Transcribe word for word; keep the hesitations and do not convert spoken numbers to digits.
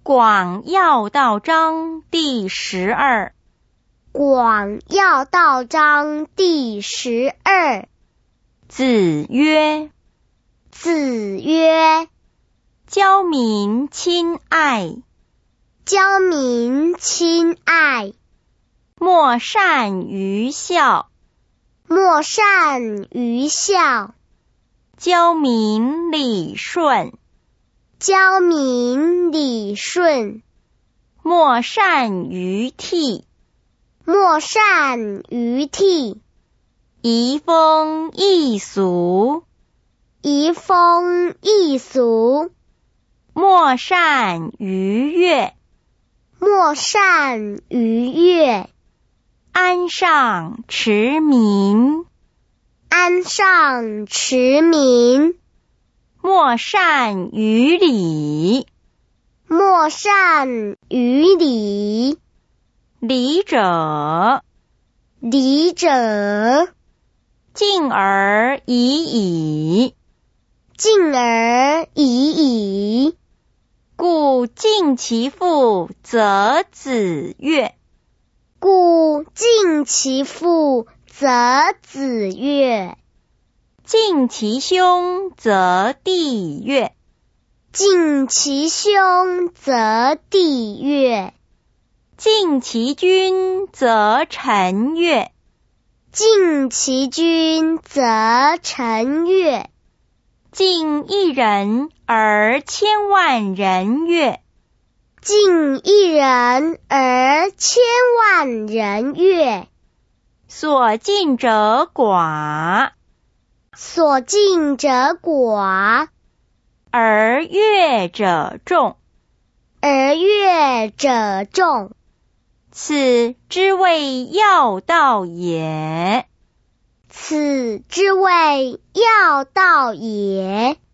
广药道章第十二。 广药道章第十二。 子曰： 子曰： 教民亲爱， 教民亲爱， 莫善于孝， 莫善于孝， 教民理顺， 教民理顺， 莫善于悌， 莫善于悌， 移风易俗， 移风易俗， 莫善于乐， 莫善于乐， 安上持民， 安上持民， 莫善于礼， 莫善于礼， 礼者， 礼者， 敬而已矣， 敬而已矣。 故敬其父则子悦， 故敬其父则子悦， 敬其兄则弟悦， 敬其兄则弟悦， 敬其君则臣悦， 敬其君则臣悦， 敬一人而千万人悦， 敬一人而千万人悦。 所敬者寡， 所敬者寡， 而悦者众， 而悦者众。 此之谓要道也。 此之谓要道也。